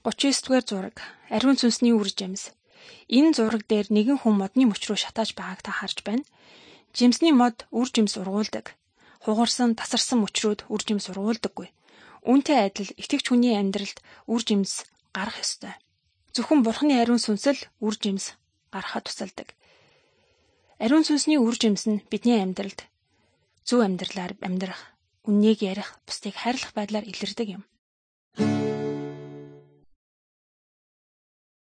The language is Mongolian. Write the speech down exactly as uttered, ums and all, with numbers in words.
гучин девять дугаар зураг. Ариун сүнсний үр жимс. Энэ зураг дээр нэгэн хүн модны мөч рүү шатааж байгааг та харж байна. Жимсний мод үр жимс ургуулдаг. Хугарсан, тасарсан мөчрүүд үр жимс ургуулдаггүй. Үүнтэй адил итгэгч хүний амьдралд үр жимс гарах ёстой. Зөвхөн Бурхны ариун сүнс л үр жимс гаргахад тусалдаг. Ариун сүнсний үр жимс нь бидний амьдралд зөв амьдралаар амьдрах, үннийг ярих, бусдыг хайрлах байдлаар илэрдэг юм.